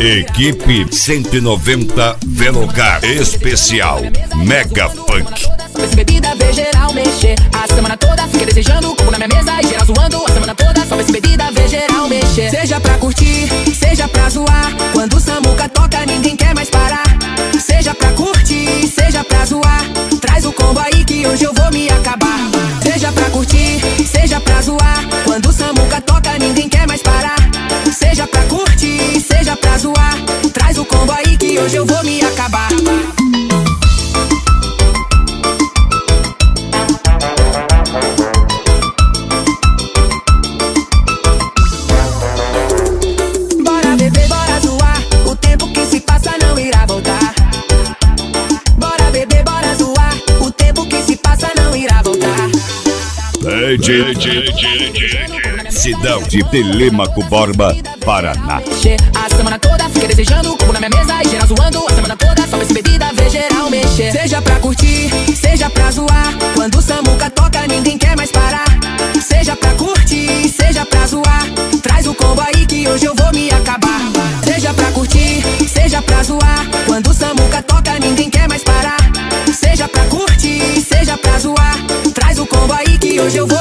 Equipe 190 Velogar Especial Mega Funk. Esse bebida vê geral mexer. A semana toda fica desejando copo na minha mesa e geral zoando. A semana toda só esse bebida vê geral mexer. Seja pra curtir, seja pra zoar. Quando o Samuca toca ninguém quer mais parar. Seja pra curtir, seja pra zoar. Traz o combo aí que hoje eu vou me acabar. Seja pra curtir, seja pra zoar. Quando o Samuca toca ninguém quer mais parar. Seja pra curtir, seja pra zoar. Traz o combo aí que hoje eu vou me acabar. Bora beber, bora zoar. O tempo que se passa não irá voltar. Bora beber, bora zoar. O tempo que se passa não irá voltar. Cidade de Telêmaco Borba, Paraná. A semana toda fica desejando copo na minha mesa e geral zoando. A semana toda só esse bebida vê geral mexer. Seja pra curtir, seja pra zoar. Quando o Samuca toca ninguém quer mais parar. Seja pra curtir, seja pra zoar. Traz o combo aí que hoje eu vou me acabar. Seja pra curtir, seja pra zoar. Quando o Samuca toca ninguém quer mais parar. Seja pra curtir, seja pra zoar. Traz o combo aí que hoje eu vou